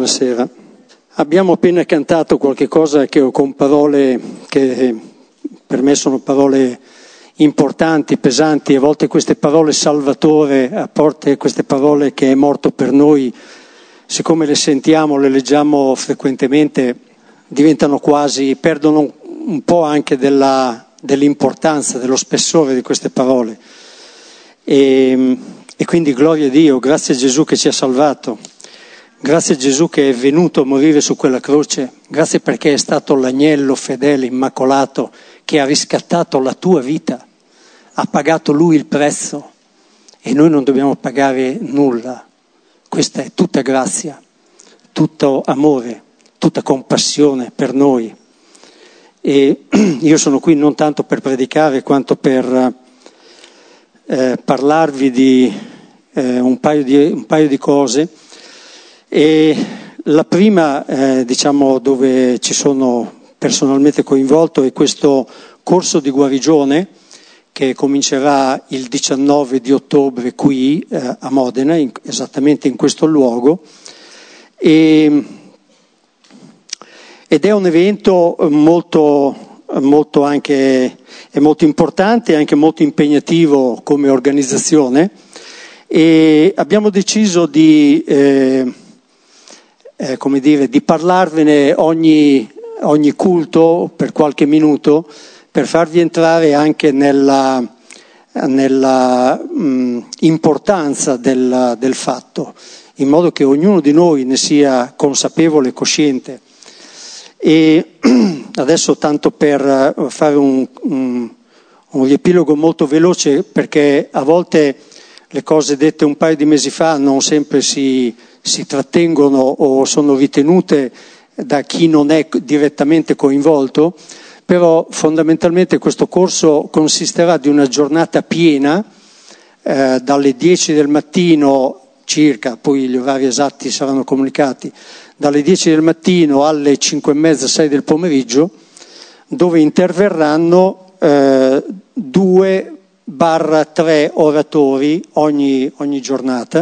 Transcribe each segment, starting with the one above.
Buonasera. Abbiamo appena cantato qualche cosa con parole che per me sono parole importanti, pesanti, a volte queste parole Salvatore, a volte queste parole che è morto per noi, siccome le sentiamo, le leggiamo frequentemente, diventano quasi, perdono un po' anche dell'importanza, dello spessore di queste parole. E quindi gloria a Dio, grazie a Gesù che ci ha salvato, grazie a Gesù che è venuto a morire su quella croce, grazie perché è stato l'agnello fedele, immacolato, che ha riscattato la tua vita, ha pagato Lui il prezzo e noi non dobbiamo pagare nulla. Questa è tutta grazia, tutto amore, tutta compassione per noi. E io sono qui non tanto per predicare quanto per parlarvi di un paio di cose. E la prima, dove ci sono personalmente coinvolto, è questo corso di guarigione che comincerà il 19 di ottobre qui a Modena, esattamente in questo luogo, ed è un evento molto anche è molto importante e anche molto impegnativo come organizzazione, e abbiamo deciso di parlarvene ogni culto per qualche minuto, per farvi entrare anche nella importanza del fatto, in modo che ognuno di noi ne sia consapevole e cosciente. E adesso, tanto per fare un riepilogo molto veloce, perché a volte le cose dette un paio di mesi fa non sempre si trattengono o sono ritenute da chi non è direttamente coinvolto, però fondamentalmente questo corso consisterà di una giornata piena, dalle 10 del mattino circa, poi gli orari esatti saranno comunicati, dalle 10 del mattino alle 5:30, 6 del pomeriggio, dove interverranno 2-3 oratori ogni giornata,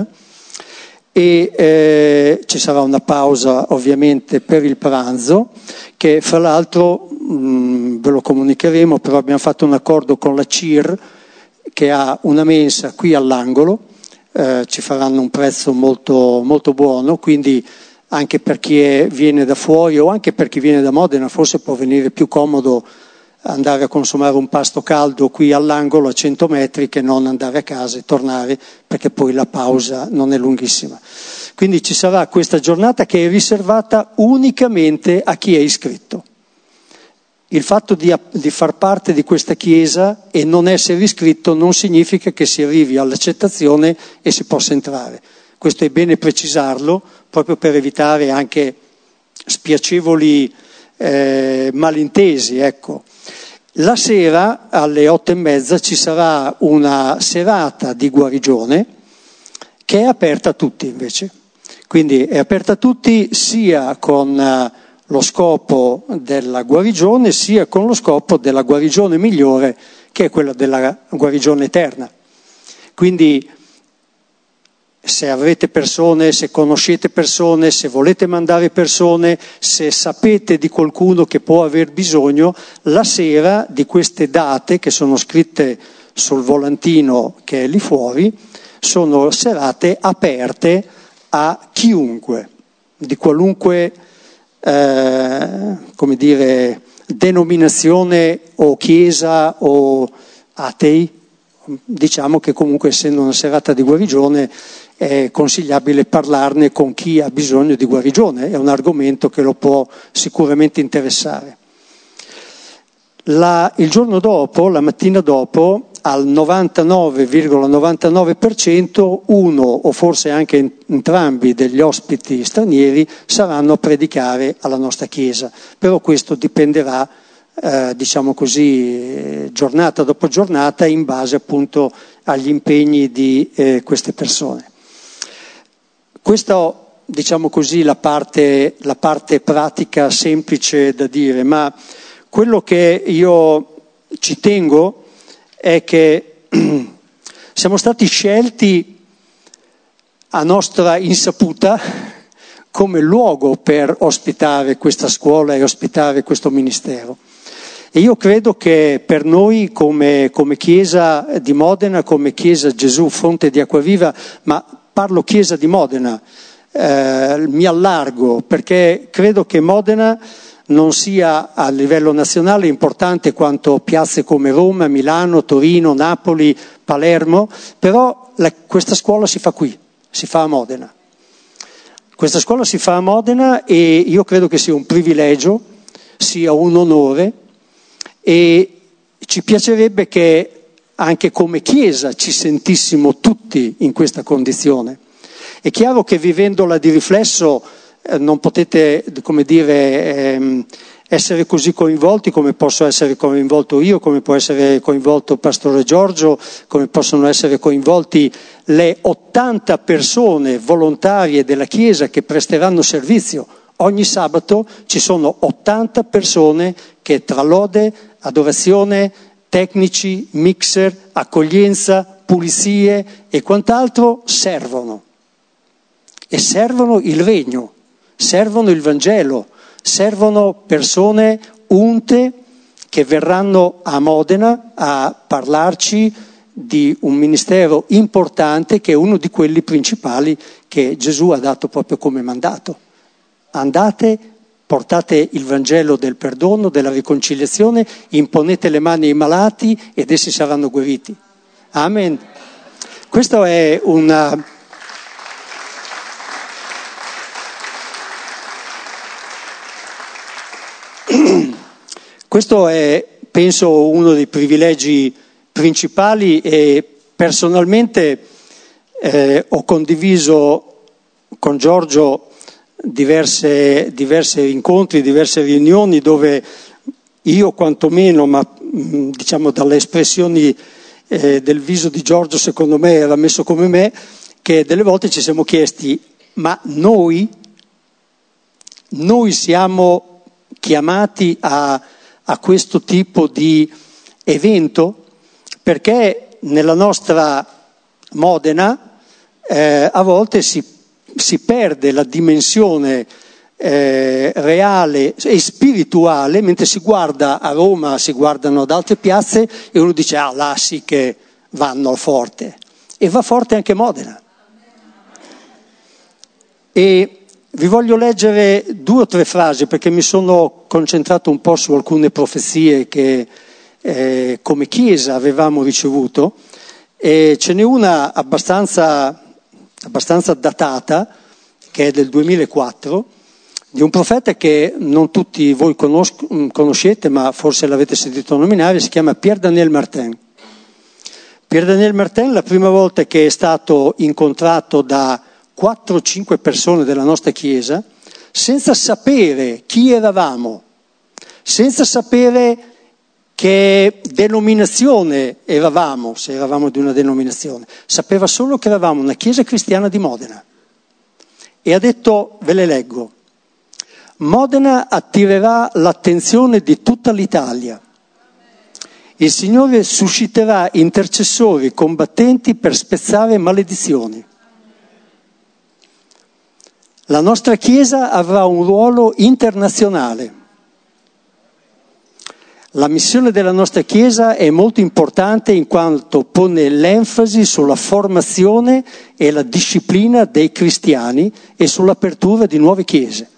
e ci sarà una pausa ovviamente per il pranzo, che fra l'altro ve lo comunicheremo, però abbiamo fatto un accordo con la CIR che ha una mensa qui all'angolo, ci faranno un prezzo molto, molto buono, quindi anche per chi viene da fuori o anche per chi viene da Modena forse può venire più comodo andare a consumare un pasto caldo qui all'angolo a 100 metri che non andare a casa e tornare, perché poi la pausa non è lunghissima. Quindi ci sarà questa giornata che è riservata unicamente a chi è iscritto. Il fatto di far parte di questa chiesa e non essere iscritto non significa che si arrivi all'accettazione e si possa entrare. Questo è bene precisarlo, proprio per evitare anche spiacevoli malintesi, ecco. La sera alle 8:30 ci sarà una serata di guarigione che è aperta a tutti invece. Quindi è aperta a tutti sia con lo scopo della guarigione, sia con lo scopo della guarigione migliore, che è quella della guarigione eterna. Quindi se avrete persone, se conoscete persone, se volete mandare persone, se sapete di qualcuno che può aver bisogno, la sera di queste date che sono scritte sul volantino che è lì fuori, sono serate aperte a chiunque, di qualunque denominazione o chiesa o atei. Diciamo che comunque, essendo una serata di guarigione, è consigliabile parlarne con chi ha bisogno di guarigione, è un argomento che lo può sicuramente interessare. Il giorno dopo, la mattina dopo, al 99,99% uno o forse anche entrambi degli ospiti stranieri saranno a predicare alla nostra chiesa, però questo dipenderà giornata dopo giornata in base appunto agli impegni di queste persone. Questa, la parte pratica semplice da dire, ma quello che io ci tengo è che siamo stati scelti a nostra insaputa come luogo per ospitare questa scuola e ospitare questo ministero. E io credo che per noi come Chiesa di Modena, come Chiesa Gesù Fonte di Acquaviva, ma parlo Chiesa di Modena, mi allargo perché credo che Modena non sia a livello nazionale importante quanto piazze come Roma, Milano, Torino, Napoli, Palermo, però questa scuola si fa qui, si fa a Modena. Questa scuola si fa a Modena e io credo che sia un privilegio, sia un onore e ci piacerebbe che anche come Chiesa ci sentissimo tutti in questa condizione. È chiaro che vivendola di riflesso non potete, come dire, essere così coinvolti come posso essere coinvolto io, come può essere coinvolto il Pastore Giorgio, come possono essere coinvolti le 80 persone volontarie della Chiesa che presteranno servizio. Ogni sabato ci sono 80 persone che tra lode, adorazione, tecnici, mixer, accoglienza, pulizie e quant'altro servono. E servono il regno, servono il Vangelo, servono persone unte che verranno a Modena a parlarci di un ministero importante che è uno di quelli principali che Gesù ha dato proprio come mandato. Andate, portate il Vangelo del perdono, della riconciliazione, imponete le mani ai malati ed essi saranno guariti. Amen. Questo è Questo è, penso, uno dei privilegi principali e personalmente ho condiviso con Giorgio diverse incontri, diverse riunioni dove io quantomeno, ma diciamo dalle espressioni del viso di Giorgio secondo me era messo come me, che delle volte ci siamo chiesti ma noi siamo chiamati a questo tipo di evento, perché nella nostra Modena a volte si perde la dimensione reale e spirituale, mentre si guarda a Roma, si guardano ad altre piazze e uno dice là sì che vanno al forte, e va forte anche Modena. E vi voglio leggere 2 o 3 frasi perché mi sono concentrato un po' su alcune profezie che come Chiesa avevamo ricevuto e ce n'è una abbastanza datata che è del 2004 di un profeta che non tutti voi conoscete ma forse l'avete sentito nominare, si chiama Pierre Daniel Martin. Pierre Daniel Martin la prima volta che è stato incontrato da 4-5 persone della nostra Chiesa, senza sapere chi eravamo, senza sapere che denominazione eravamo, se eravamo di una denominazione, sapeva solo che eravamo una Chiesa cristiana di Modena. E ha detto, ve le leggo, Modena attirerà l'attenzione di tutta l'Italia. Il Signore susciterà intercessori combattenti per spezzare maledizioni. La nostra Chiesa avrà un ruolo internazionale. La missione della nostra Chiesa è molto importante in quanto pone l'enfasi sulla formazione e la disciplina dei cristiani e sull'apertura di nuove chiese.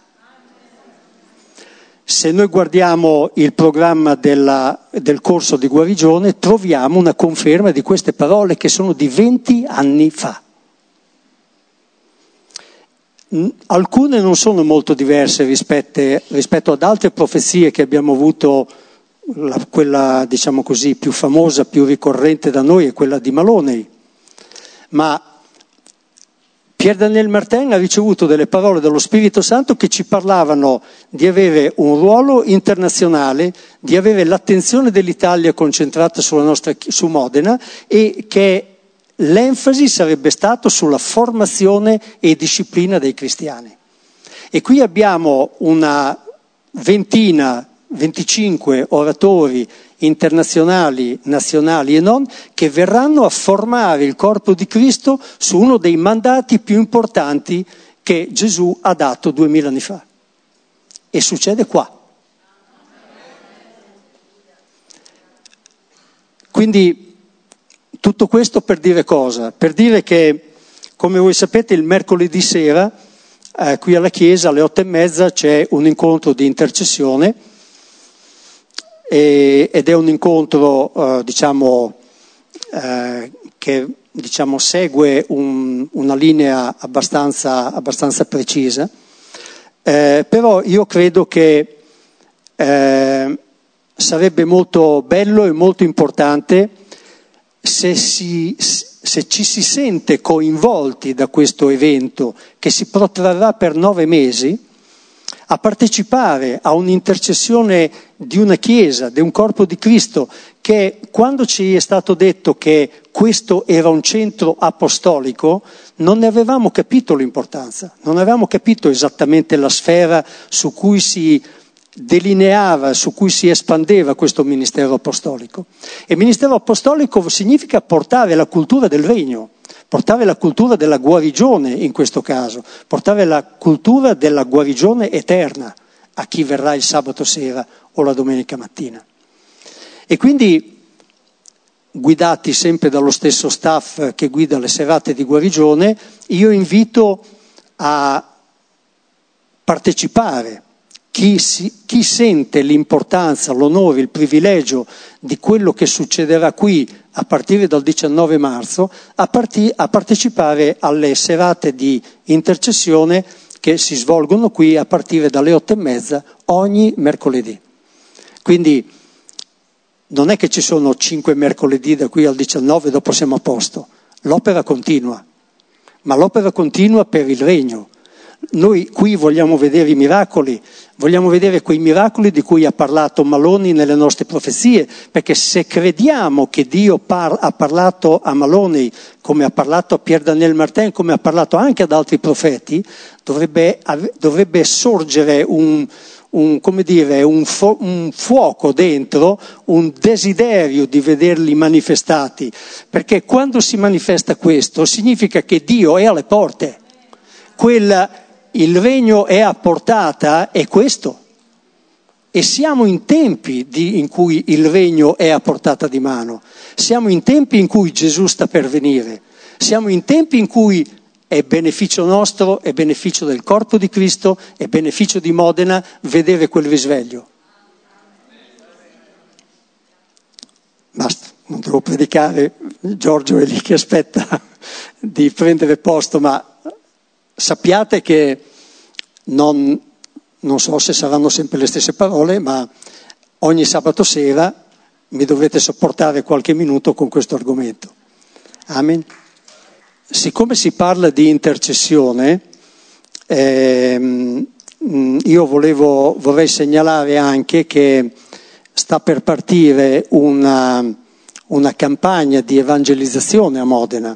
Se noi guardiamo il programma del corso di guarigione, troviamo una conferma di queste parole che sono di 20 anni fa. Alcune non sono molto diverse rispetto ad altre profezie che abbiamo avuto, quella diciamo così più famosa, più ricorrente da noi è quella di Maloney, ma Pierre Daniel Martin ha ricevuto delle parole dello Spirito Santo che ci parlavano di avere un ruolo internazionale, di avere l'attenzione dell'Italia concentrata su Modena e che l'enfasi sarebbe stato sulla formazione e disciplina dei cristiani. E qui abbiamo una 25 oratori internazionali, nazionali e non, che verranno a formare il corpo di Cristo su uno dei mandati più importanti che Gesù ha dato 2000 anni fa. E succede qua. Quindi tutto questo per dire cosa? Per dire che, come voi sapete, il mercoledì sera qui alla chiesa alle 8:30 c'è un incontro di intercessione ed è un incontro che segue una linea abbastanza precisa, però io credo che sarebbe molto bello e molto importante se ci si sente coinvolti da questo evento che si protrarrà per 9 mesi, a partecipare a un'intercessione di una chiesa, di un corpo di Cristo, che quando ci è stato detto che questo era un centro apostolico non ne avevamo capito l'importanza, non avevamo capito esattamente la sfera su cui si delineava, su cui si espandeva questo ministero apostolico. E ministero apostolico significa portare la cultura del regno, portare la cultura della guarigione in questo caso, portare la cultura della guarigione eterna a chi verrà il sabato sera o la domenica mattina. E quindi, guidati sempre dallo stesso staff che guida le serate di guarigione, io invito a partecipare chi sente l'importanza, l'onore, il privilegio di quello che succederà qui a partire dal 19 marzo, a partecipare alle serate di intercessione che si svolgono qui a partire dalle 8:30 ogni mercoledì. Quindi non è che ci sono 5 mercoledì da qui al 19 e dopo siamo a posto. L'opera continua, ma l'opera continua per il regno. Noi qui vogliamo vedere i miracoli, vogliamo vedere quei miracoli di cui ha parlato Maloni nelle nostre profezie, perché se crediamo che Dio ha parlato a Maloni, come ha parlato a Pier Daniel Martin, come ha parlato anche ad altri profeti, dovrebbe sorgere un fuoco dentro, un desiderio di vederli manifestati, perché quando si manifesta questo significa che Dio è alle porte. Il regno è a portata, è questo. E siamo in tempi in cui il regno è a portata di mano. Siamo in tempi in cui Gesù sta per venire. Siamo in tempi in cui è beneficio nostro, è beneficio del corpo di Cristo, è beneficio di Modena vedere quel risveglio. Basta, non devo predicare, Giorgio è lì che aspetta di prendere posto, ma sappiate che non so se saranno sempre le stesse parole, ma ogni sabato sera mi dovrete sopportare qualche minuto con questo argomento. Amen. Siccome si parla di intercessione, io vorrei segnalare anche che sta per partire una campagna di evangelizzazione a Modena.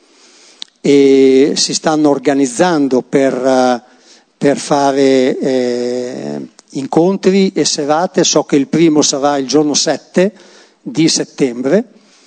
E si stanno organizzando per fare incontri e serate. So che il primo sarà il giorno 7 di settembre,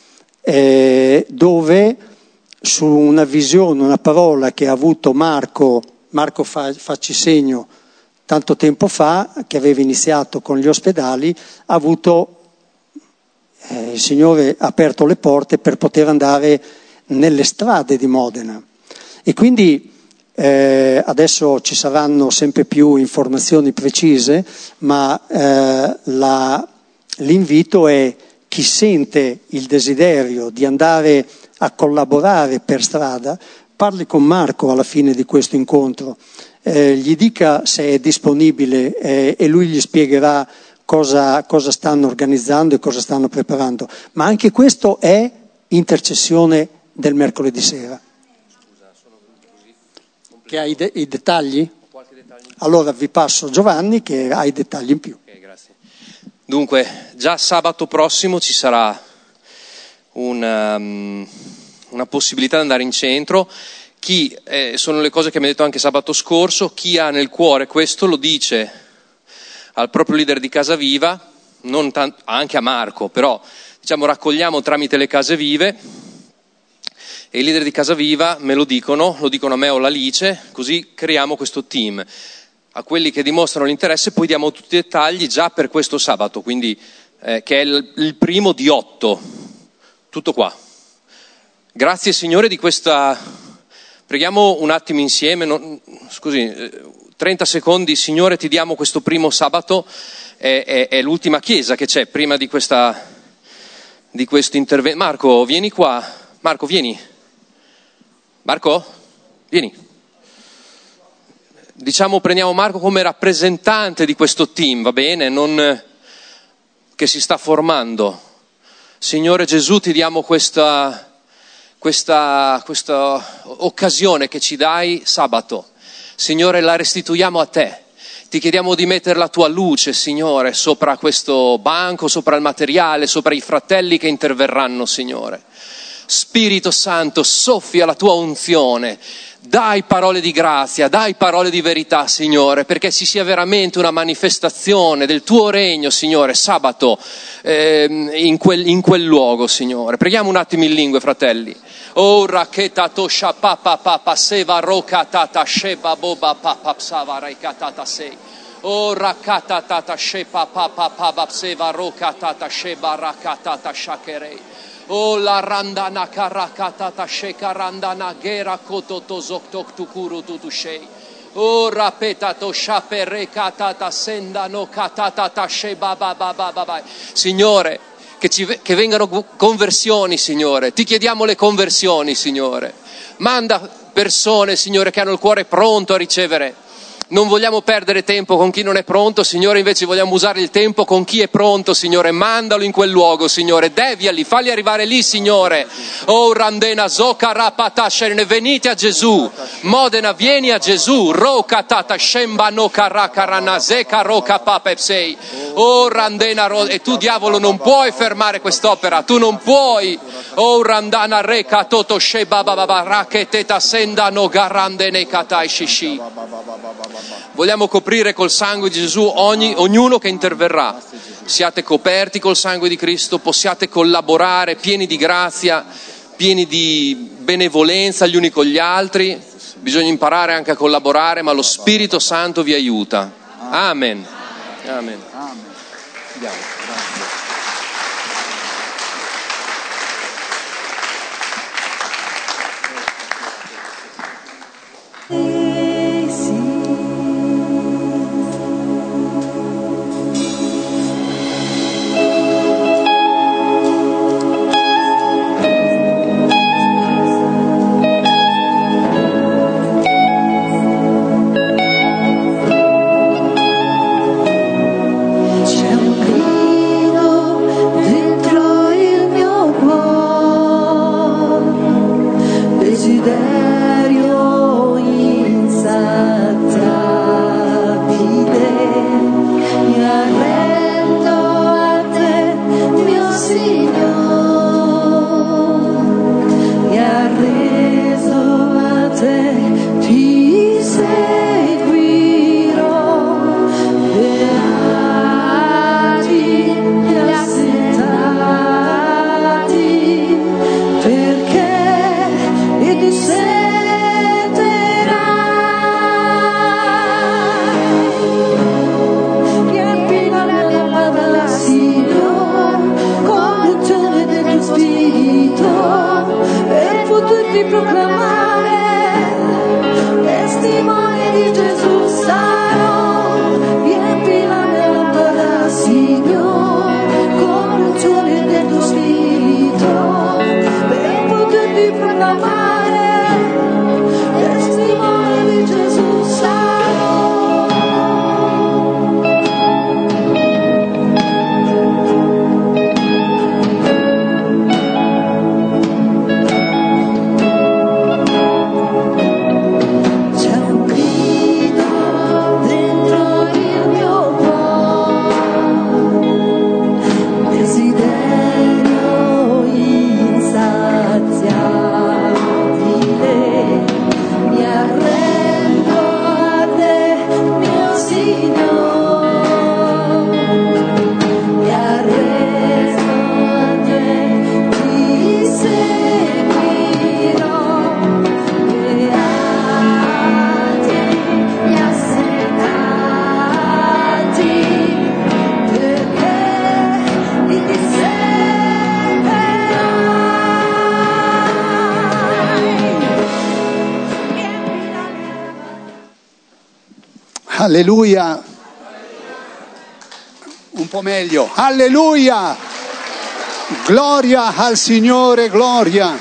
dove su una visione, una parola che ha avuto Marco facci segno tanto tempo fa, che aveva iniziato con gli ospedali, ha avuto il Signore ha aperto le porte per poter andare nelle strade di Modena. E quindi adesso ci saranno sempre più informazioni precise, ma l'invito è chi sente il desiderio di andare a collaborare per strada, parli con Marco alla fine di questo incontro, gli dica se è disponibile e lui gli spiegherà cosa stanno organizzando e cosa stanno preparando. Ma anche questo è intercessione del mercoledì sera. Scusa, sono venuto così. Che hai i dettagli? Ho qualche dettaglio in più. Allora vi passo Giovanni che ha i dettagli in più. Ok, grazie. Dunque, già sabato prossimo ci sarà una possibilità di andare in centro. Sono le cose che mi ha detto anche sabato scorso, chi ha nel cuore questo lo dice al proprio leader di Casa Viva, anche a Marco, però raccogliamo tramite le Case Vive E i leader di Casa Viva me lo dicono a me o all'Alice, così creiamo questo team. A quelli che dimostrano l'interesse poi diamo tutti i dettagli già per questo sabato, quindi che è il primo di 8. Tutto qua. Grazie Signore di questa... Preghiamo un attimo insieme, 30 secondi. Signore, ti diamo questo primo sabato, è l'ultima chiesa che c'è prima di questo intervento. Marco, vieni qua. Marco, vieni. Marco, vieni. Prendiamo Marco come rappresentante di questo team, va bene? Non che si sta formando. Signore Gesù, ti diamo questa occasione che ci dai sabato. Signore, la restituiamo a te. Ti chiediamo di mettere la tua luce, Signore, sopra questo banco, sopra il materiale, sopra i fratelli che interverranno, Signore. Spirito Santo, soffia la tua unzione. Dai parole di grazia, dai parole di verità, Signore, perché ci sia veramente una manifestazione del tuo regno, Signore, sabato in quel luogo, Signore. Preghiamo un attimo in lingue, fratelli. Oh raketa tosha papa papa seva roka tata sheba boba papa psava rekatata sei. Oh rakata tata shepa papa papa seva roka tata sheba rakatata shakerei. Oh la randana karakatata shekarandana gera kototo zoktok tukuru tutushei. Oh rapeta to shapere katata sendano katata sheba baba baba. Signore, che vengano conversioni, Signore. Ti chiediamo le conversioni, Signore. Manda persone, Signore, che hanno il cuore pronto a ricevere. Non vogliamo perdere tempo con chi non è pronto, Signore, invece vogliamo usare il tempo con chi è pronto, Signore. Mandalo in quel luogo, Signore. Deviali, falli arrivare lì, Signore. Oh, Randena, Zoka, Rapata, Sherene, venite a Gesù. Modena, vieni a Gesù. Roka, Tata, Shemba, Noka, Raka, Ranazeka, Roka, Papepsei. Oh, Randena, e tu, diavolo, non puoi fermare quest'opera. Tu non puoi. Oh, Randana, Reka, Toto, Sheba, Baba, Raketeta, Senda, Noga, Randene, Katai, Shishi. Vogliamo coprire col sangue di Gesù ognuno che interverrà. Siate coperti col sangue di Cristo, possiate collaborare pieni di grazia, pieni di benevolenza gli uni con gli altri. Bisogna imparare anche a collaborare, ma lo Spirito Santo vi aiuta. Amen. Amen. Andiamo. Perché ed sei Alleluia. Un po' meglio. Alleluia. Gloria al Signore, gloria.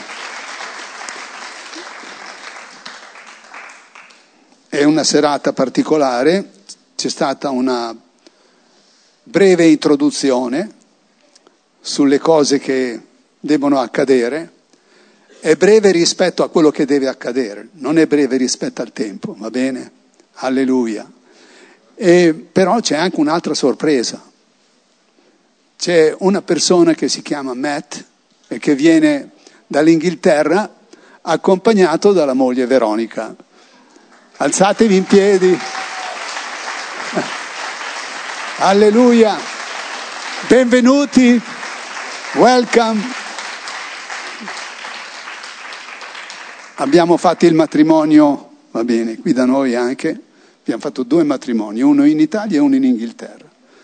È una serata particolare, c'è stata una breve introduzione sulle cose che devono accadere. È breve rispetto a quello che deve accadere, non è breve rispetto al tempo, va bene? Alleluia. Però c'è anche un'altra sorpresa. C'è una persona che si chiama Matt e che viene dall'Inghilterra accompagnato dalla moglie Veronica. Alzatevi in piedi. Alleluia. Benvenuti. Welcome. Abbiamo fatto il matrimonio, va bene, qui da noi anche. Abbiamo fatto 2 matrimoni, uno in Italia e uno in Inghilterra.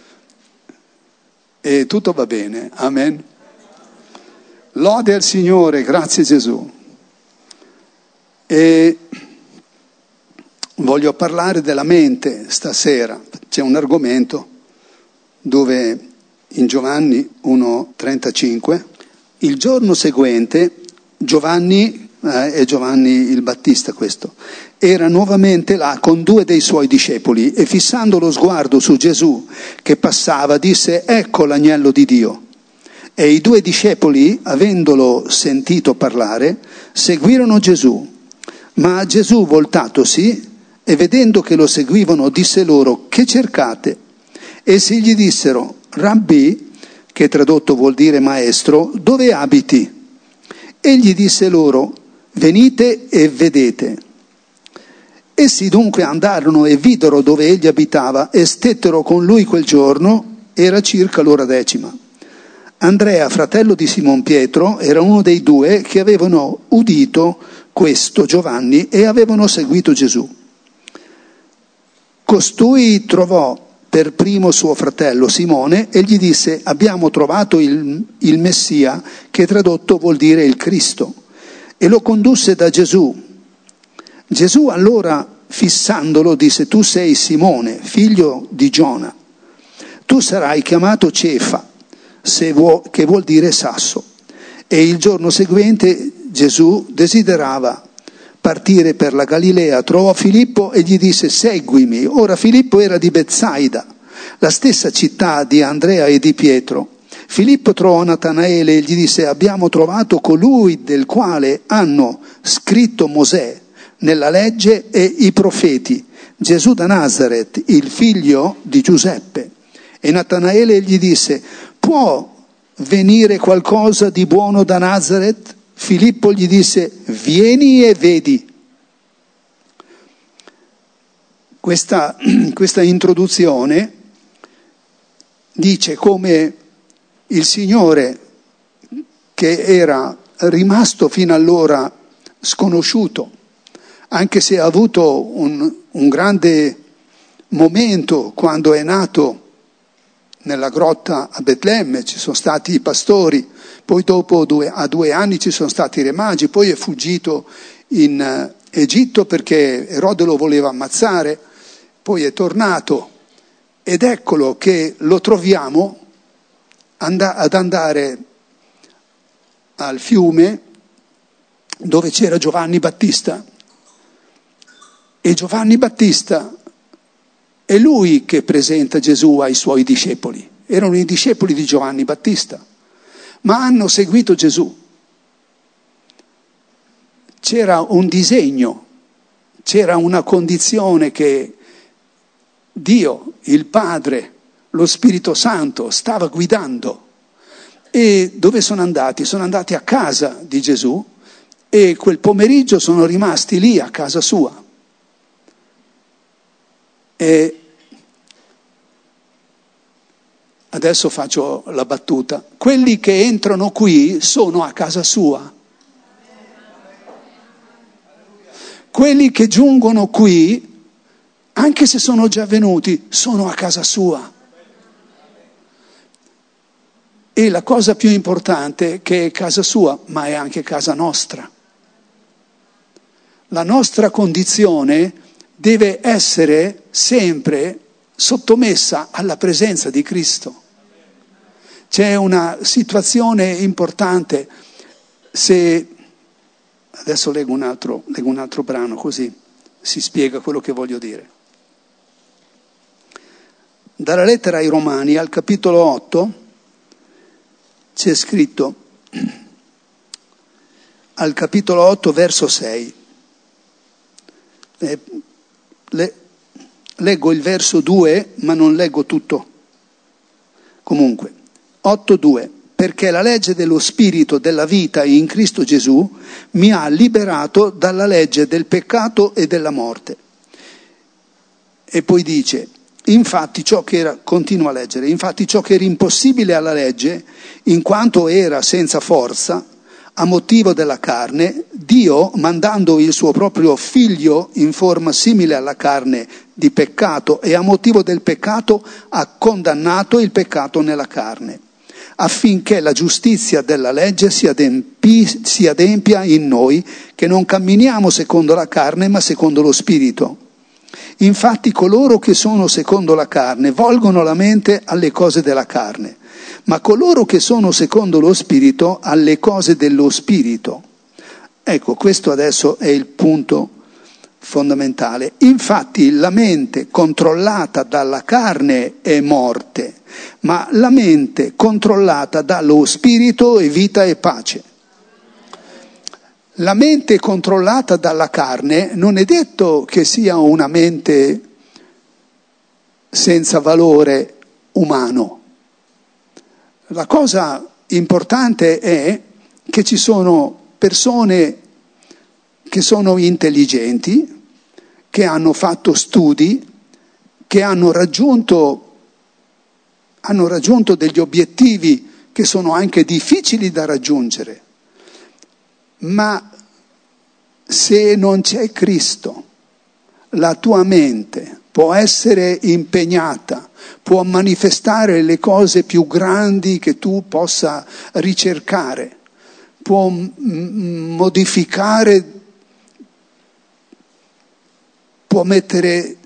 E tutto va bene, amen. Lode al Signore, grazie Gesù. E voglio parlare della mente stasera. C'è un argomento dove in Giovanni 1,35, il giorno seguente Giovanni, è Giovanni il Battista questo, era nuovamente là con 2 dei suoi discepoli e fissando lo sguardo su Gesù che passava disse: ecco l'agnello di Dio. E i 2 discepoli, avendolo sentito parlare, seguirono Gesù. Ma Gesù, voltatosi e vedendo che lo seguivano, disse loro: che cercate? Essi gli dissero: Rabbì, che tradotto vuol dire maestro, dove abiti? Egli disse loro: venite e vedete. Essi dunque andarono e videro dove egli abitava e stettero con lui quel giorno, era circa l'ora 10. Andrea, fratello di Simon Pietro, era uno dei 2 che avevano udito questo Giovanni e avevano seguito Gesù. Costui trovò per primo suo fratello Simone e gli disse: abbiamo trovato il Messia, che tradotto vuol dire il Cristo, e lo condusse da Gesù. Gesù allora, fissandolo, disse: tu sei Simone, figlio di Giona, tu sarai chiamato Cefa, che vuol dire sasso. E il giorno seguente Gesù desiderava partire per la Galilea, trovò Filippo e gli disse: seguimi. Ora Filippo era di Betsaida, la stessa città di Andrea e di Pietro. Filippo trovò Natanaele e gli disse: abbiamo trovato colui del quale hanno scritto Mosè nella legge e i profeti, Gesù da Nazaret, il figlio di Giuseppe. E Natanaele gli disse: può venire qualcosa di buono da Nazaret? Filippo gli disse: vieni e vedi. Questa introduzione dice come il Signore, che era rimasto fino allora sconosciuto, anche se ha avuto un grande momento quando è nato nella grotta a Betlemme, ci sono stati i pastori, poi dopo a 2 anni ci sono stati i re magi, poi è fuggito in Egitto perché Erode lo voleva ammazzare, poi è tornato ed eccolo che lo troviamo ad andare al fiume dove c'era Giovanni Battista. E Giovanni Battista è lui che presenta Gesù ai suoi discepoli. Erano i discepoli di Giovanni Battista, ma hanno seguito Gesù. C'era un disegno, c'era una condizione che Dio, il Padre, lo Spirito Santo stava guidando. E dove sono andati? Sono andati a casa di Gesù e quel pomeriggio sono rimasti lì a casa sua. E adesso faccio la battuta. Quelli che entrano qui sono a casa sua. Quelli che giungono qui, anche se sono già venuti, sono a casa sua. E la cosa più importante è che è casa sua, ma è anche casa nostra. La nostra condizione deve essere sempre sottomessa alla presenza di Cristo. C'è una situazione importante. Adesso leggo un altro brano, così si spiega quello che voglio dire. Dalla lettera ai Romani al capitolo 8 c'è scritto, al capitolo 8 verso 6, leggo il verso 2 ma non leggo tutto. Comunque 8:2, perché la legge dello spirito della vita in Cristo Gesù mi ha liberato dalla legge del peccato e della morte. E poi dice, continua a leggere, infatti ciò che era impossibile alla legge, in quanto era senza forza, a motivo della carne, Dio, mandando il suo proprio figlio in forma simile alla carne di peccato e a motivo del peccato, ha condannato il peccato nella carne, affinché la giustizia della legge si adempia in noi, che non camminiamo secondo la carne, ma secondo lo Spirito. Infatti coloro che sono secondo la carne volgono la mente alle cose della carne, ma coloro che sono secondo lo Spirito alle cose dello Spirito. Ecco, questo adesso è il punto fondamentale. Infatti la mente controllata dalla carne è morte, ma la mente controllata dallo Spirito è vita e pace. La mente controllata dalla carne non è detto che sia una mente senza valore umano. La cosa importante è che ci sono persone che sono intelligenti, che hanno fatto studi, che hanno raggiunto degli obiettivi che sono anche difficili da raggiungere. Ma se non c'è Cristo, la tua mente può essere impegnata, può manifestare le cose più grandi che tu possa ricercare, può modificare, può mettere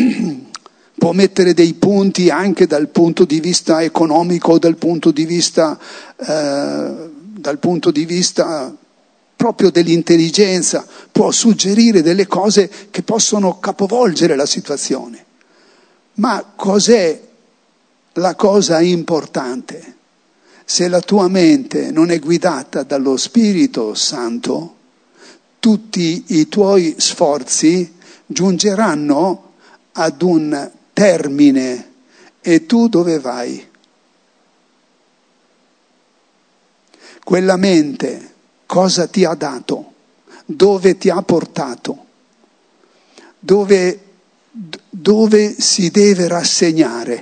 dei punti anche dal punto di vista economico, dal punto di vista proprio dell'intelligenza, può suggerire delle cose che possono capovolgere la situazione. Ma cos'è la cosa importante? Se la tua mente non è guidata dallo Spirito Santo, tutti i tuoi sforzi giungeranno ad un termine. E tu dove vai? Quella mente cosa ti ha dato? Dove ti ha portato? Dove si deve rassegnare?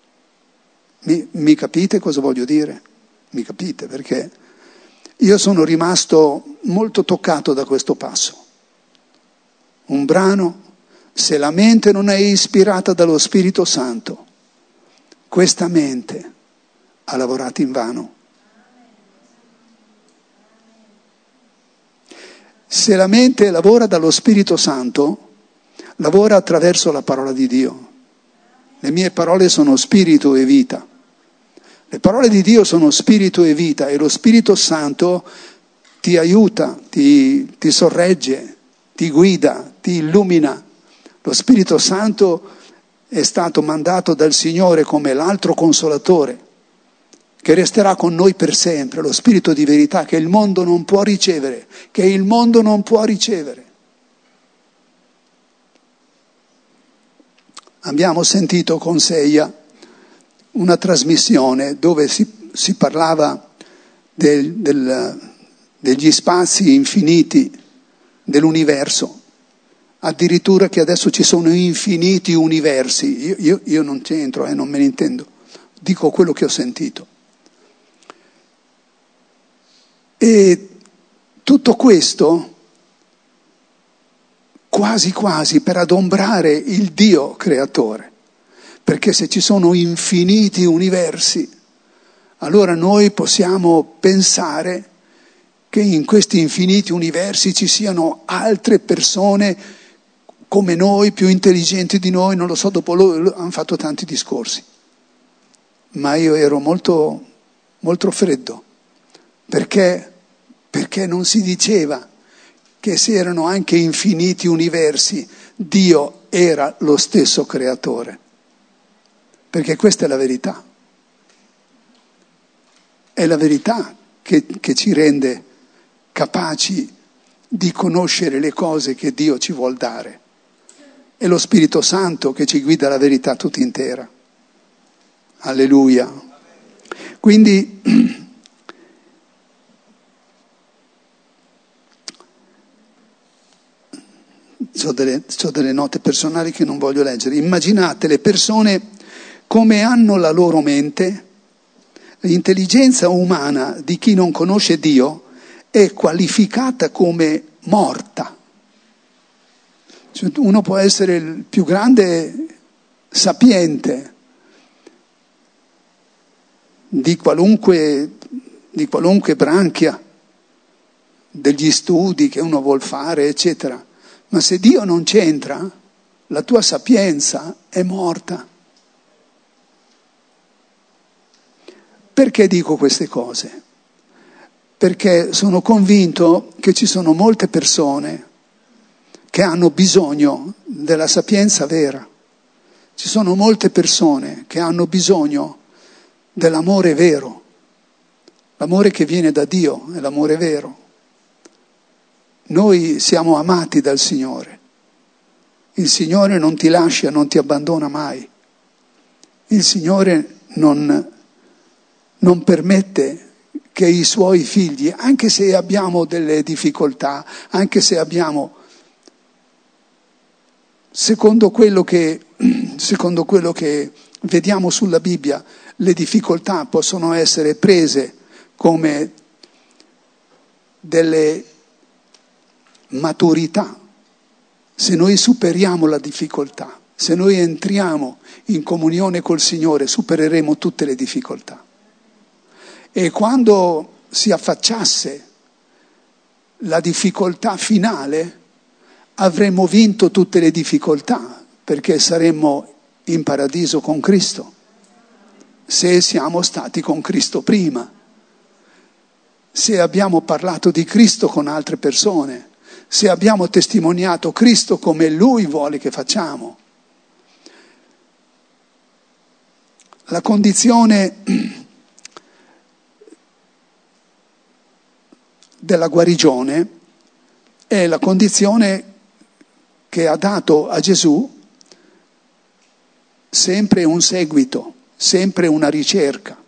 Mi capite cosa voglio dire? Mi capite? Perché io sono rimasto molto toccato da questo passo. Un brano, se la mente non è ispirata dallo Spirito Santo, questa mente ha lavorato invano. Se la mente lavora dallo Spirito Santo, lavora attraverso la parola di Dio. Le mie parole sono spirito e vita. Le parole di Dio sono spirito e vita, e lo Spirito Santo ti aiuta, ti sorregge, ti guida, ti illumina. Lo Spirito Santo è stato mandato dal Signore come l'altro consolatore, che resterà con noi per sempre, lo Spirito di verità che il mondo non può ricevere, Abbiamo sentito con Seia una trasmissione dove si parlava degli spazi infiniti dell'universo, addirittura che adesso ci sono infiniti universi. Io non c'entro, non me ne intendo, dico quello che ho sentito. E tutto questo quasi quasi per adombrare il Dio creatore, perché se ci sono infiniti universi, allora noi possiamo pensare che in questi infiniti universi ci siano altre persone come noi, più intelligenti di noi, non lo so, dopo loro hanno fatto tanti discorsi. Ma io ero molto, molto freddo, perché non si diceva che se erano anche infiniti universi, Dio era lo stesso creatore. Perché questa è la verità. È la verità che ci rende capaci di conoscere le cose che Dio ci vuol dare. È lo Spirito Santo che ci guida la verità tutta intera. Alleluia. Quindi c'ho delle note personali che non voglio leggere. Immaginate le persone come hanno la loro mente. L'intelligenza umana di chi non conosce Dio è qualificata come morta. Cioè, uno può essere il più grande sapiente di qualunque branchia degli studi che uno vuol fare, eccetera. Ma se Dio non c'entra, la tua sapienza è morta. Perché dico queste cose? Perché sono convinto che ci sono molte persone che hanno bisogno della sapienza vera. Ci sono molte persone che hanno bisogno dell'amore vero. L'amore che viene da Dio è l'amore vero. Noi siamo amati dal Signore. Il Signore non ti lascia, non ti abbandona mai. Il Signore non permette che i Suoi figli, anche se abbiamo delle difficoltà, anche se abbiamo, secondo quello che vediamo sulla Bibbia, le difficoltà possono essere prese come delle maturità. Se noi superiamo la difficoltà, se noi entriamo in comunione col Signore, supereremo tutte le difficoltà. E quando si affacciasse la difficoltà finale, avremmo vinto tutte le difficoltà, perché saremmo in paradiso con Cristo, se siamo stati con Cristo prima, se abbiamo parlato di Cristo con altre persone, se abbiamo testimoniato Cristo come Lui vuole che facciamo. La condizione della guarigione è la condizione che ha dato a Gesù sempre un seguito, sempre una ricerca.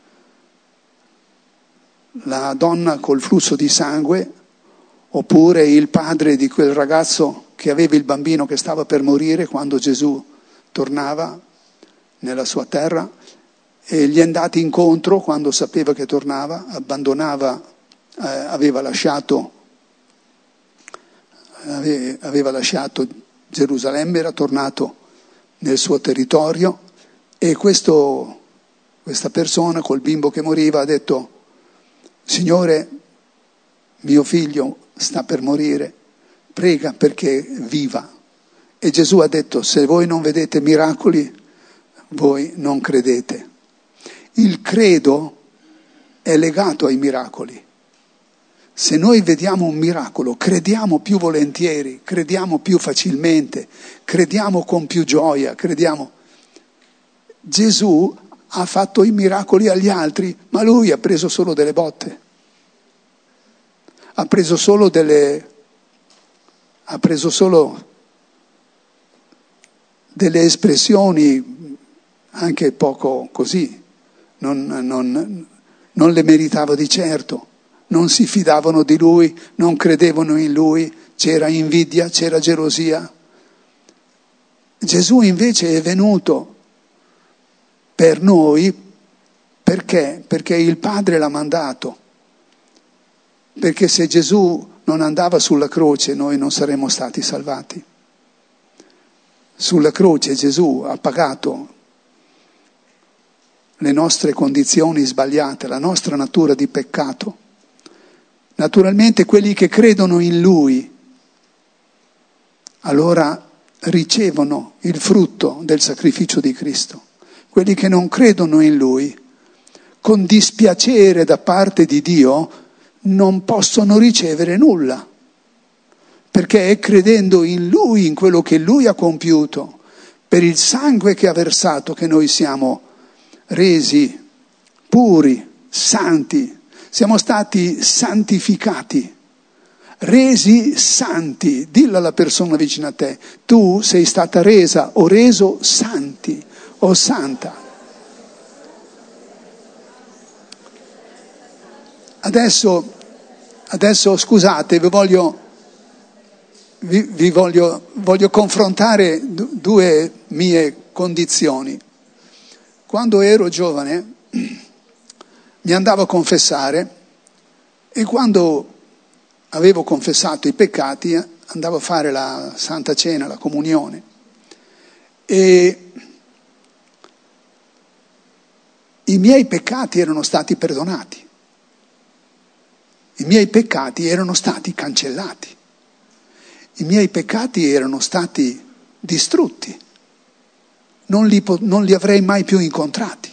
La donna col flusso di sangue, oppure il padre di quel ragazzo che aveva il bambino che stava per morire quando Gesù tornava nella sua terra, e gli è andati incontro quando sapeva che tornava, aveva lasciato Gerusalemme, era tornato nel suo territorio, e questa persona col bimbo che moriva ha detto: Signore, mio figlio sta per morire, prega perché viva. E Gesù ha detto: se voi non vedete miracoli, voi non credete. Il credo è legato ai miracoli. Se noi vediamo un miracolo, crediamo più volentieri, crediamo più facilmente, crediamo con più gioia, crediamo. Gesù ha fatto i miracoli agli altri, ma lui ha preso solo delle botte. Ha preso solo delle espressioni anche poco così, non le meritava di certo. Non si fidavano di lui, non credevano in lui, c'era invidia, c'era gelosia. Gesù invece è venuto per noi perché? Perché il Padre l'ha mandato. Perché se Gesù non andava sulla croce, noi non saremmo stati salvati. Sulla croce Gesù ha pagato le nostre condizioni sbagliate, la nostra natura di peccato. Naturalmente quelli che credono in Lui, allora ricevono il frutto del sacrificio di Cristo. Quelli che non credono in Lui, con dispiacere da parte di Dio, non possono ricevere nulla. Perché è credendo in Lui, in quello che Lui ha compiuto, per il sangue che ha versato, che noi siamo resi puri, santi, siamo stati santificati, resi santi. Dillo alla persona vicino a te, tu sei stata resa o reso santi o santa. Adesso scusate, vi voglio confrontare due mie condizioni. Quando ero giovane mi andavo a confessare e quando avevo confessato i peccati andavo a fare la Santa Cena, la comunione. E i miei peccati erano stati perdonati. I miei peccati erano stati cancellati. I miei peccati erano stati distrutti. Non li avrei mai più incontrati.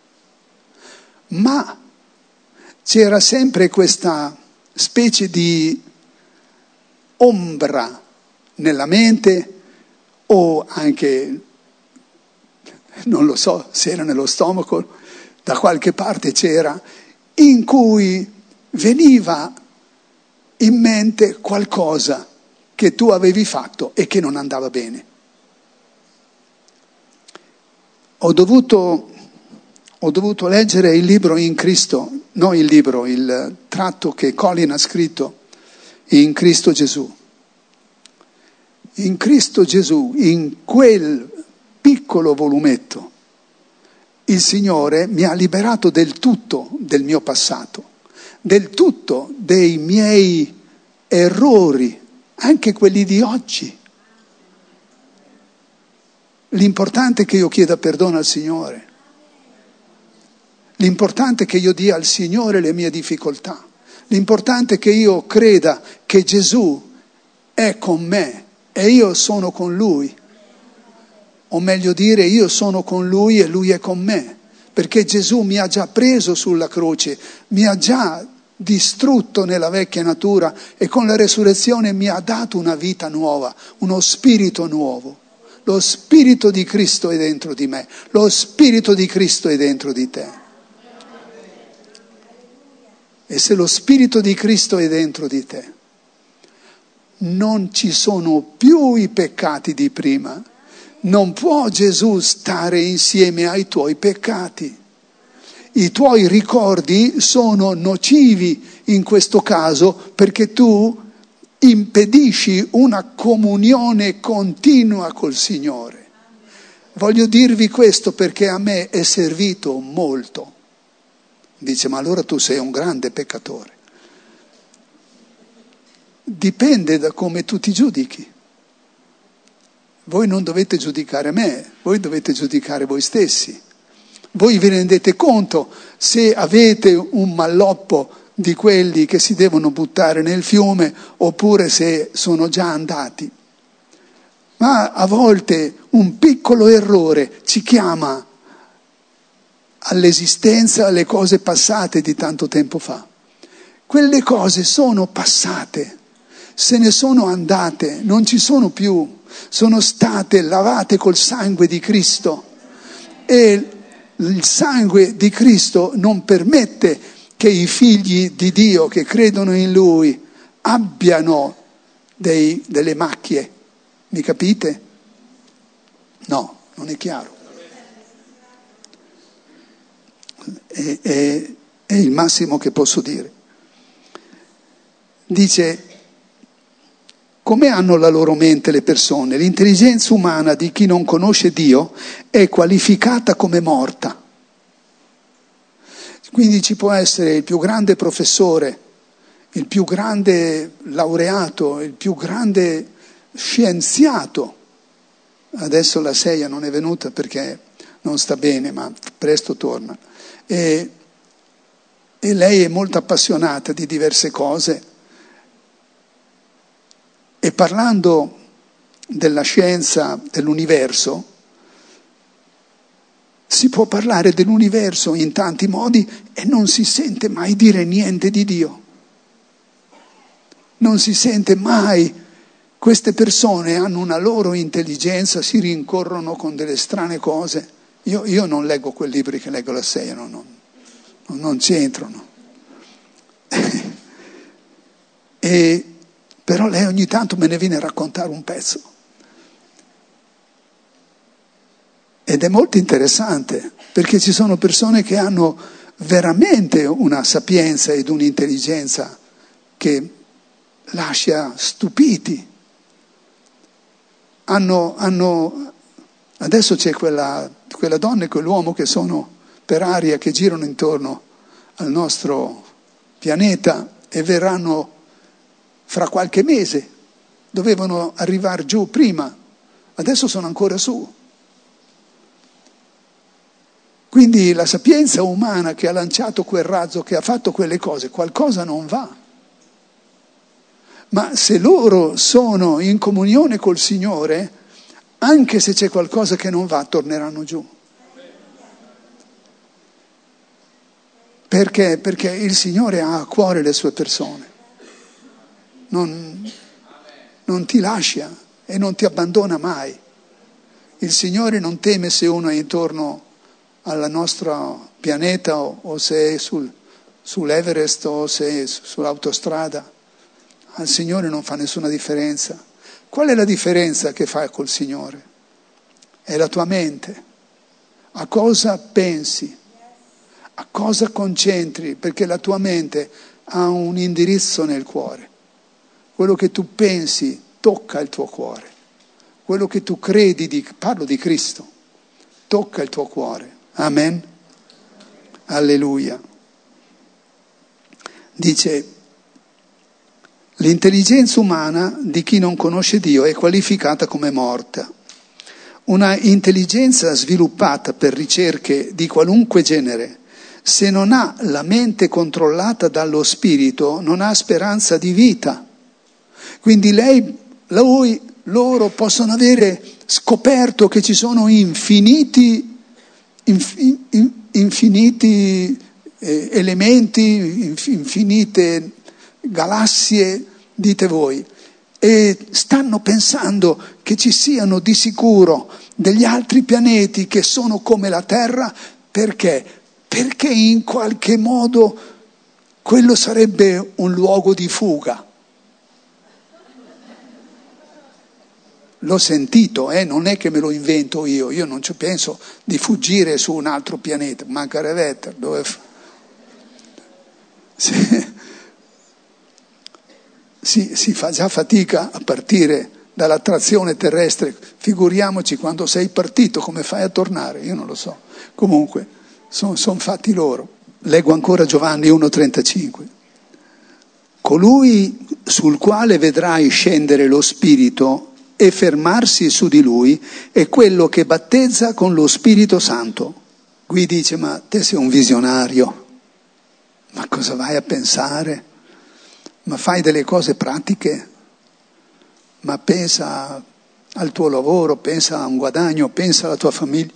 Ma c'era sempre questa specie di ombra nella mente, o anche, non lo so se era nello stomaco, da qualche parte c'era, in cui veniva in mente qualcosa che tu avevi fatto e che non andava bene. Ho dovuto leggere il libro in Cristo, no il tratto che Colin ha scritto, in Cristo Gesù. In Cristo Gesù, in quel piccolo volumetto, il Signore mi ha liberato del tutto del mio passato, del tutto dei miei errori, anche quelli di oggi. L'importante è che io chieda perdono al Signore. L'importante è che io dia al Signore le mie difficoltà. L'importante è che io creda che Gesù è con me e io sono con Lui. O meglio dire, io sono con Lui e Lui è con me. Perché Gesù mi ha già preso sulla croce, mi ha già distrutto nella vecchia natura e con la resurrezione mi ha dato una vita nuova, uno spirito nuovo. Lo spirito di Cristo è dentro di me, lo spirito di Cristo è dentro di te. E se lo spirito di Cristo è dentro di te, non ci sono più i peccati di prima. Non può Gesù stare insieme ai tuoi peccati. I tuoi ricordi sono nocivi in questo caso perché tu impedisci una comunione continua col Signore. Voglio dirvi questo perché a me è servito molto. Dice, ma allora tu sei un grande peccatore. Dipende da come tu ti giudichi. Voi non dovete giudicare me, voi dovete giudicare voi stessi. Voi vi rendete conto se avete un malloppo di quelli che si devono buttare nel fiume oppure se sono già andati. Ma a volte un piccolo errore ci chiama all'esistenza, alle cose passate di tanto tempo fa. Quelle cose sono passate, se ne sono andate, non ci sono più, sono state lavate col sangue di Cristo e il sangue di Cristo non permette che i figli di Dio che credono in Lui abbiano delle macchie. Mi capite? No, non è chiaro. È il massimo che posso dire. Dice, come hanno la loro mente le persone? L'intelligenza umana di chi non conosce Dio è qualificata come morta. Quindi ci può essere il più grande professore, il più grande laureato, il più grande scienziato. Adesso la Seia non è venuta perché non sta bene, ma presto torna. E lei è molto appassionata di diverse cose. E parlando della scienza dell'universo, si può parlare dell'universo in tanti modi e non si sente mai dire niente di Dio. Non si sente mai. Queste persone hanno una loro intelligenza, si rincorrono con delle strane cose. Io non leggo quei libri che leggo la Seia, non c'entrano. Però lei ogni tanto me ne viene a raccontare un pezzo. Ed è molto interessante, perché ci sono persone che hanno veramente una sapienza ed un'intelligenza che lascia stupiti. Adesso c'è quella donna e quell'uomo che sono per aria, che girano intorno al nostro pianeta e verranno fra qualche mese. Dovevano arrivare giù prima, adesso sono ancora su. Quindi la sapienza umana che ha lanciato quel razzo, che ha fatto quelle cose, qualcosa non va. Ma se loro sono in comunione col Signore, anche se c'è qualcosa che non va, torneranno giù. Perché? Perché il Signore ha a cuore le sue persone. Non ti lascia e non ti abbandona mai. Il Signore non teme se uno è intorno al nostro pianeta o se è sull'Everest o se è sull'autostrada. Al Signore non fa nessuna differenza. Qual è la differenza che fai col Signore? È la tua mente. A cosa pensi? A cosa concentri? Perché la tua mente ha un indirizzo nel cuore. Quello che tu pensi tocca il tuo cuore. Quello che tu credi, parlo di Cristo, tocca il tuo cuore. Amen. Alleluia. Dice: l'intelligenza umana di chi non conosce Dio è qualificata come morta. Una intelligenza sviluppata per ricerche di qualunque genere, se non ha la mente controllata dallo spirito, non ha speranza di vita. Quindi loro possono avere scoperto che ci sono infiniti elementi, infinite galassie, dite voi, e stanno pensando che ci siano di sicuro degli altri pianeti che sono come la Terra. Perché? Perché in qualche modo quello sarebbe un luogo di fuga. L'ho sentito, non è che me lo invento io non ci penso di fuggire su un altro pianeta, mancherebbe, dove... Si fa già fatica a partire dall'attrazione terrestre, figuriamoci quando sei partito, come fai a tornare? Io non lo so. Comunque, sono fatti loro. Leggo ancora Giovanni 1,35. Colui sul quale vedrai scendere lo Spirito e fermarsi su di lui è quello che battezza con lo Spirito Santo. Qui dice: ma te sei un visionario, ma cosa vai a pensare? Ma fai delle cose pratiche? Ma pensa al tuo lavoro, pensa a un guadagno, pensa alla tua famiglia.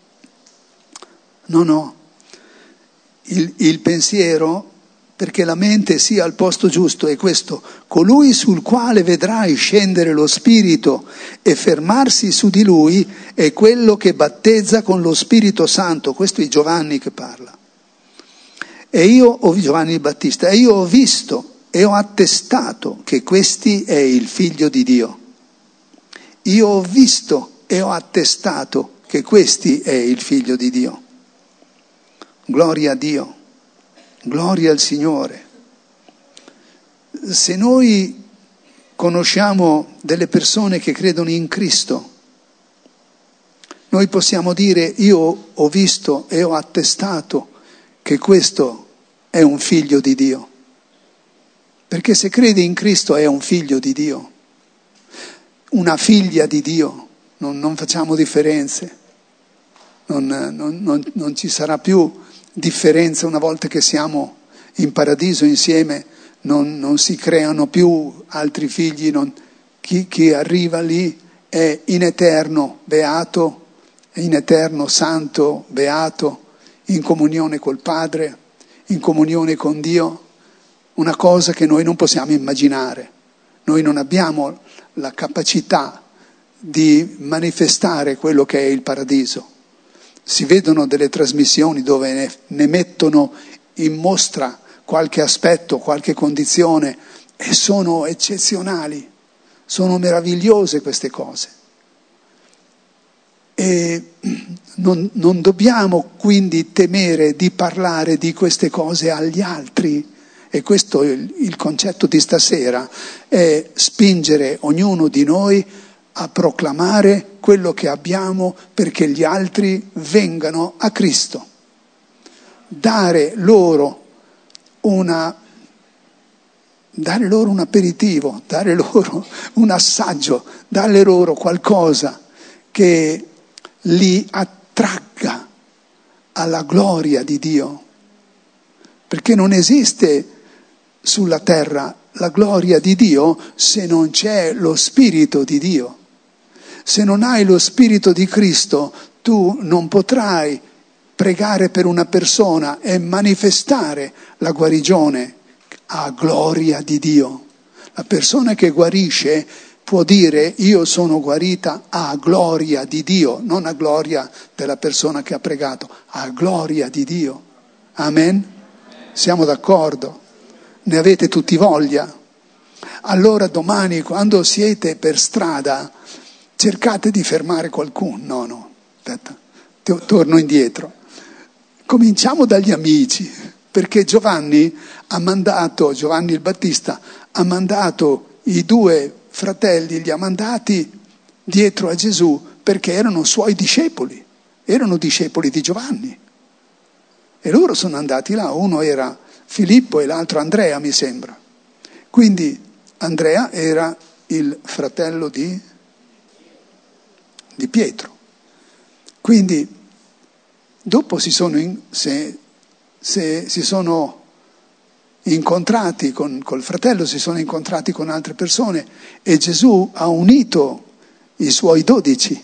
No. Il pensiero, perché la mente sia al posto giusto, è questo: colui sul quale vedrai scendere lo Spirito e fermarsi su di lui è quello che battezza con lo Spirito Santo. Questo è Giovanni che parla. Giovanni il Battista, e io ho visto e ho attestato che questi è il Figlio di Dio. Io ho visto e ho attestato che questi è il Figlio di Dio. Gloria a Dio, gloria al Signore. Se noi conosciamo delle persone che credono in Cristo, noi possiamo dire: io ho visto e ho attestato che questo è un Figlio di Dio. Perché se credi in Cristo è un figlio di Dio, una figlia di Dio, non facciamo differenze, non ci sarà più differenza una volta che siamo in paradiso insieme, non si creano più altri figli, chi arriva lì è in eterno beato, è in eterno santo beato, in comunione col Padre, in comunione con Dio, una cosa che noi non possiamo immaginare. Noi non abbiamo la capacità di manifestare quello che è il paradiso. Si vedono delle trasmissioni dove ne mettono in mostra qualche aspetto, qualche condizione, e sono eccezionali, sono meravigliose queste cose. E non dobbiamo quindi temere di parlare di queste cose agli altri. E questo il concetto di stasera, è spingere ognuno di noi a proclamare quello che abbiamo perché gli altri vengano a Cristo. Dare loro un aperitivo, dare loro un assaggio, dare loro qualcosa che li attragga alla gloria di Dio. Perché non esiste sulla terra la gloria di Dio se non c'è lo Spirito di Dio. Se non hai lo Spirito di Cristo, tu non potrai pregare per una persona e manifestare la guarigione a gloria di Dio. La persona che guarisce può dire: io sono guarita a gloria di Dio, non a gloria della persona che ha pregato, a gloria di Dio. Amen? Siamo d'accordo? Ne avete tutti voglia? Allora domani, quando siete per strada, cercate di fermare qualcuno. No, aspetta, torno indietro. Cominciamo dagli amici, perché Giovanni il Battista ha mandato i 2 fratelli, li ha mandati dietro a Gesù perché erano suoi discepoli, erano discepoli di Giovanni. E loro sono andati là, uno era Filippo e l'altro Andrea, mi sembra. Quindi Andrea era il fratello di Pietro. Quindi dopo si sono incontrati col fratello, si sono incontrati con altre persone e Gesù ha unito i suoi 12.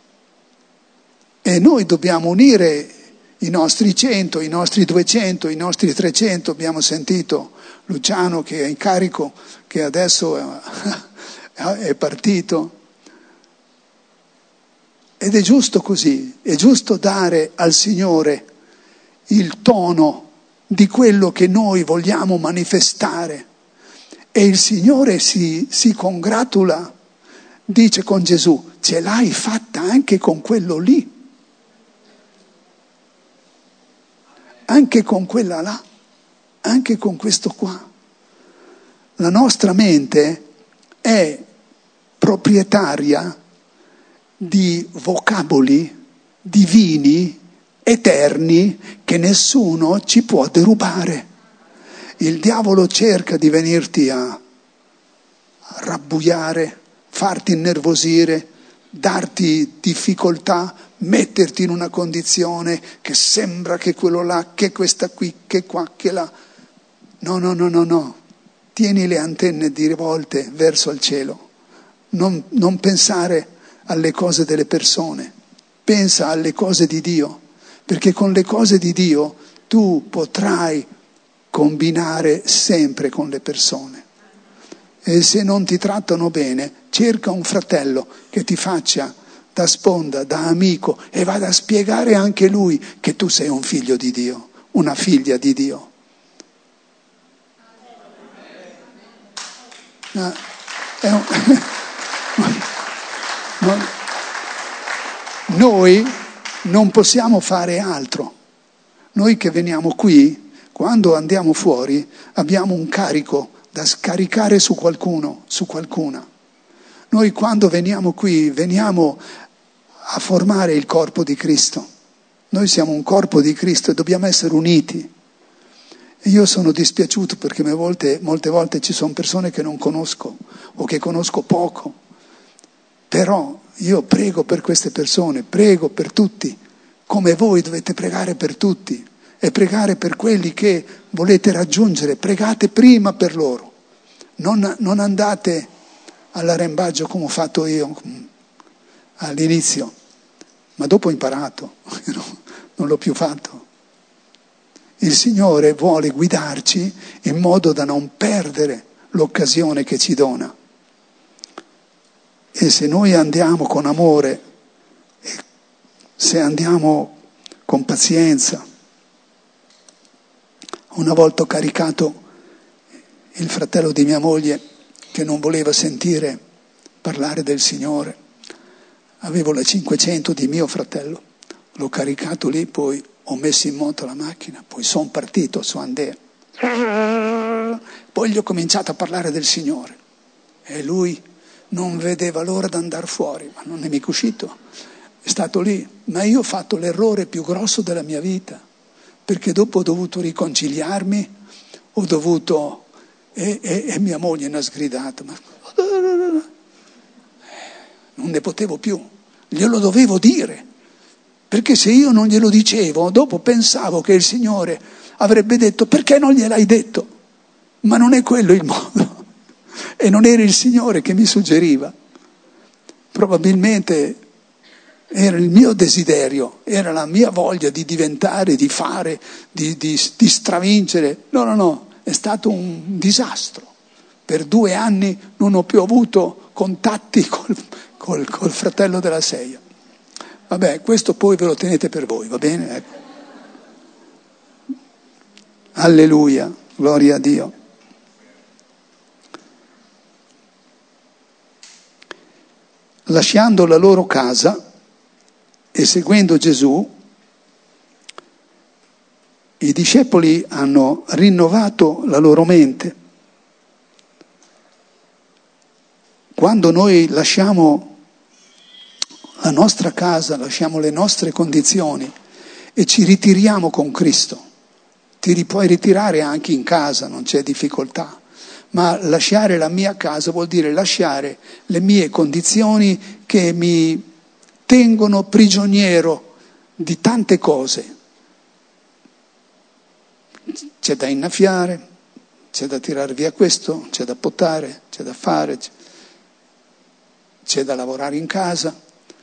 E noi dobbiamo unire i nostri 100, i nostri 200, i nostri 300, abbiamo sentito Luciano che è in carico, che adesso è partito. Ed è giusto così, è giusto dare al Signore il tono di quello che noi vogliamo manifestare. E il Signore si congratula, dice con Gesù: ce l'hai fatta anche con quello lì. Anche con quella là, anche con questo qua. La nostra mente è proprietaria di vocaboli divini, eterni, che nessuno ci può derubare. Il diavolo cerca di venirti a rabbuiare, farti innervosire, darti difficoltà, metterti in una condizione che sembra che quello là, che questa qui, che qua, che là. No. Tieni le antenne rivolte verso il cielo. Non pensare alle cose delle persone. Pensa alle cose di Dio. Perché con le cose di Dio tu potrai combinare sempre con le persone. E se non ti trattano bene, cerca un fratello che ti faccia da sponda, da amico, e vada a spiegare anche lui che tu sei un figlio di Dio, una figlia di Dio. Noi non possiamo fare altro. Noi che veniamo qui, quando andiamo fuori, abbiamo un carico da scaricare su qualcuno, su qualcuna. Noi quando veniamo qui, veniamo a formare il corpo di Cristo. Noi siamo un corpo di Cristo e dobbiamo essere uniti. E io sono dispiaciuto perché molte volte ci sono persone che non conosco o che conosco poco. Però io prego per queste persone, prego per tutti, come voi dovete pregare per tutti e pregare per quelli che volete raggiungere. Pregate prima per loro. Non andate all'arrembaggio come ho fatto io. all'inizio, ma dopo ho imparato, non l'ho più fatto. Il Signore vuole guidarci in modo da non perdere l'occasione che ci dona. E se noi andiamo con amore, se andiamo con pazienza. Una volta ho caricato il fratello di mia moglie che non voleva sentire parlare del Signore. Avevo la 500 di mio fratello, l'ho caricato lì, poi ho messo in moto la macchina, poi sono partito su Andea. Poi gli ho cominciato a parlare del Signore e lui non vedeva l'ora di andare fuori, ma non è mica uscito, è stato lì. Ma io ho fatto l'errore più grosso della mia vita, perché dopo ho dovuto riconciliarmi, ho dovuto, e mia moglie ne ha sgridato, ma non ne potevo più, glielo dovevo dire, perché se io non glielo dicevo, dopo pensavo che il Signore avrebbe detto: perché non gliel'hai detto? Ma non è quello il modo, e non era il Signore che mi suggeriva, probabilmente era il mio desiderio, era la mia voglia di diventare, di fare, di stravincere. No, è stato un disastro. Per 2 anni non ho più avuto contatti col fratello della Seia. Vabbè, questo poi ve lo tenete per voi, va bene? Ecco. Alleluia, gloria a Dio. Lasciando la loro casa e seguendo Gesù, i discepoli hanno rinnovato la loro mente. Quando noi lasciamo la nostra casa, lasciamo le nostre condizioni e ci ritiriamo con Cristo, ti puoi ritirare anche in casa, non c'è difficoltà, ma lasciare la mia casa vuol dire lasciare le mie condizioni che mi tengono prigioniero di tante cose. C'è da innaffiare, c'è da tirare via questo, c'è da potare, c'è da fare, c'è da lavorare in casa.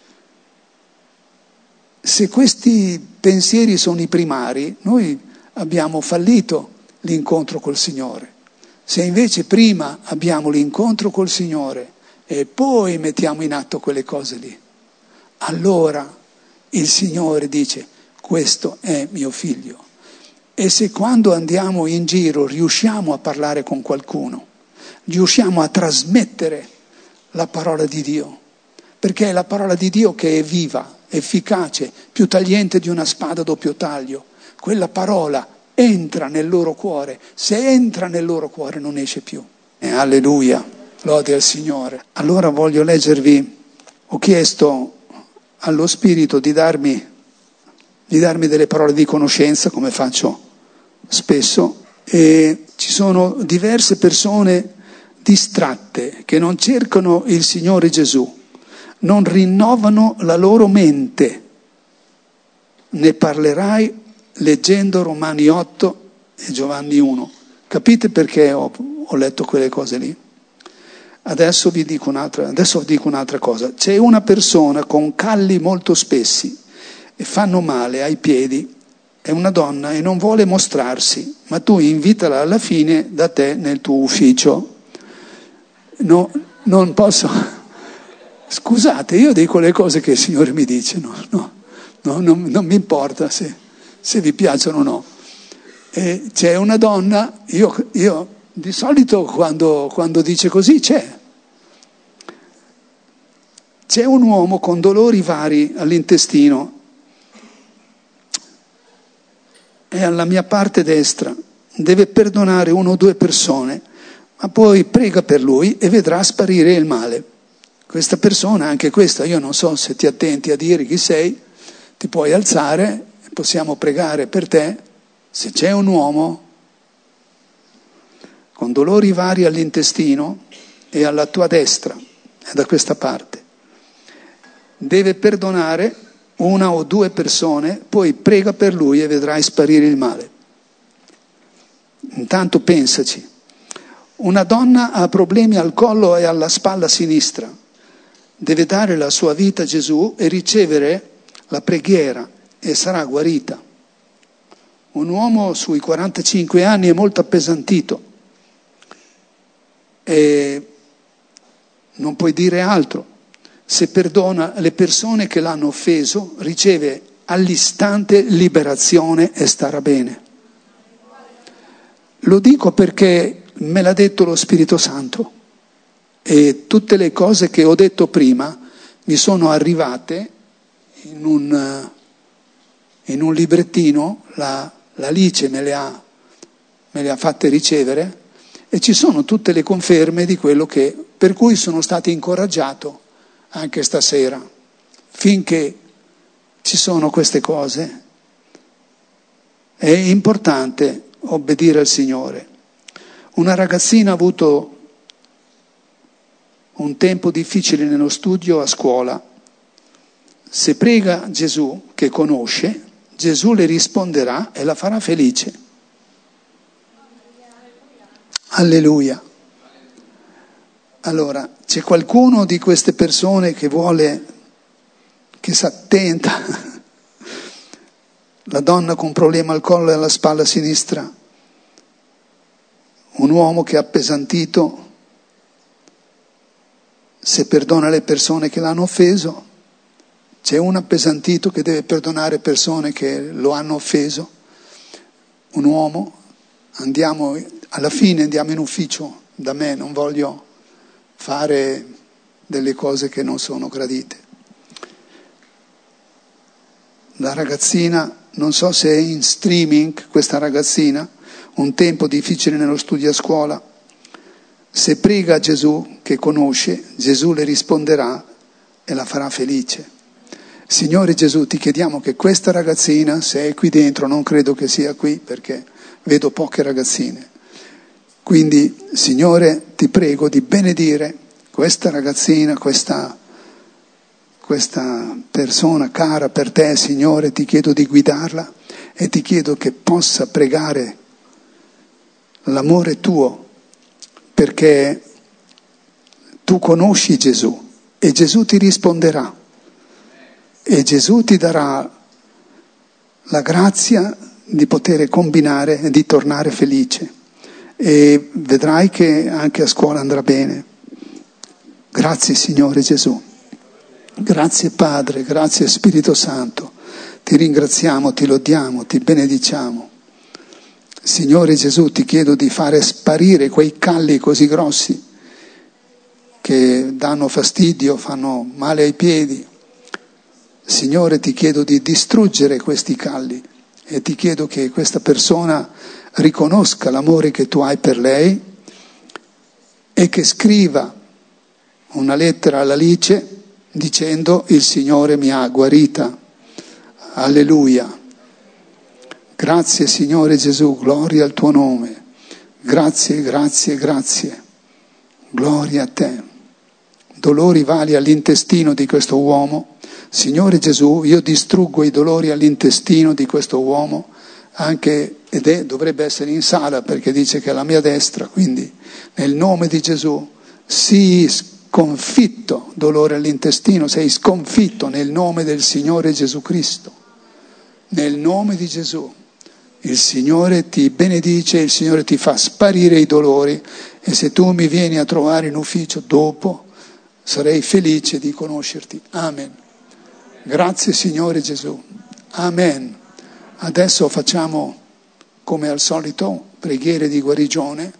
Se questi pensieri sono i primari, noi abbiamo fallito l'incontro col Signore. Se invece prima abbiamo l'incontro col Signore e poi mettiamo in atto quelle cose lì, allora il Signore dice: questo è mio figlio. E se quando andiamo in giro riusciamo a parlare con qualcuno, riusciamo a trasmettere la parola di Dio, perché è la parola di Dio che è viva, efficace, più tagliente di una spada a doppio taglio. Quella parola entra nel loro cuore, se entra nel loro cuore non esce più. Alleluia, lode al Signore. Allora voglio leggervi, ho chiesto allo Spirito di darmi delle parole di conoscenza, come faccio spesso, e ci sono diverse persone distratte che non cercano il Signore Gesù, non rinnovano la loro mente. Ne parlerai leggendo Romani 8 e Giovanni 1. Capite perché ho letto quelle cose lì? Adesso vi dico un'altra cosa. C'è una persona con calli molto spessi e fanno male ai piedi, è una donna e non vuole mostrarsi, ma tu invitala alla fine da te nel tuo ufficio. No, non posso. Scusate, io dico le cose che il Signore mi dice, non mi importa se vi piacciono o no. E c'è una donna, io di solito quando dice così c'è un uomo con dolori vari all'intestino, è alla mia parte destra, deve perdonare 1 o 2 persone, ma poi prega per lui e vedrà sparire il male. Questa persona, anche questa, io non so se ti attenti a dire chi sei, ti puoi alzare, possiamo pregare per te. Se c'è un uomo con dolori vari all'intestino e alla tua destra, è da questa parte, deve perdonare 1 o 2 persone, poi prega per lui e vedrai sparire il male. Intanto pensaci. Una donna ha problemi al collo e alla spalla sinistra, deve dare la sua vita a Gesù e ricevere la preghiera e sarà guarita. Un uomo sui 45 anni è molto appesantito e non puoi dire altro. Se perdona le persone che l'hanno offeso, riceve all'istante liberazione e starà bene. Lo dico perché me l'ha detto lo Spirito Santo e tutte le cose che ho detto prima mi sono arrivate in un librettino, la Alice me le ha fatte ricevere e ci sono tutte le conferme di quello per cui sono stato incoraggiato anche stasera. Finché ci sono queste cose è importante obbedire al Signore. Una ragazzina ha avuto un tempo difficile nello studio a scuola. Se prega Gesù, che conosce, Gesù le risponderà e la farà felice. Alleluia. Allora, c'è qualcuno di queste persone che vuole che si attenta? La donna con un problema al collo e alla spalla sinistra, un uomo che è appesantito, se perdona le persone che l'hanno offeso, c'è un appesantito che deve perdonare persone che lo hanno offeso, un uomo, alla fine andiamo in ufficio da me, non voglio fare delle cose che non sono gradite. La ragazzina, non so se è in streaming questa ragazzina, un tempo difficile nello studio a scuola, se prega Gesù che conosce, Gesù le risponderà e la farà felice. Signore Gesù, ti chiediamo che questa ragazzina, se è qui dentro, non credo che sia qui perché vedo poche ragazzine, quindi Signore ti prego di benedire questa ragazzina, questa persona cara per te, Signore, ti chiedo di guidarla e ti chiedo che possa pregare l'amore tuo, perché tu conosci Gesù e Gesù ti risponderà e Gesù ti darà la grazia di poter combinare e di tornare felice e vedrai che anche a scuola andrà bene. Grazie Signore Gesù. Grazie Padre, grazie Spirito Santo, ti ringraziamo, ti lodiamo, ti benediciamo. Signore Gesù, ti chiedo di fare sparire quei calli così grossi che danno fastidio, fanno male ai piedi. Signore, ti chiedo di distruggere questi calli e ti chiedo che questa persona riconosca l'amore che tu hai per lei e che scriva una lettera all'Alice dicendo: il Signore mi ha guarita. Alleluia. Grazie Signore Gesù, gloria al tuo nome. Grazie, grazie, grazie. Gloria a te. Dolori vari all'intestino di questo uomo. Signore Gesù, io distruggo i dolori all'intestino di questo uomo, dovrebbe essere in sala perché dice che è alla mia destra, quindi nel nome di Gesù sii sconfitto, dolore all'intestino, sei sconfitto nel nome del Signore Gesù Cristo, nel nome di Gesù. Il Signore ti benedice, il Signore ti fa sparire i dolori e se tu mi vieni a trovare in ufficio dopo sarei felice di conoscerti. Amen. Grazie Signore Gesù. Amen. Adesso facciamo come al solito preghiere di guarigione.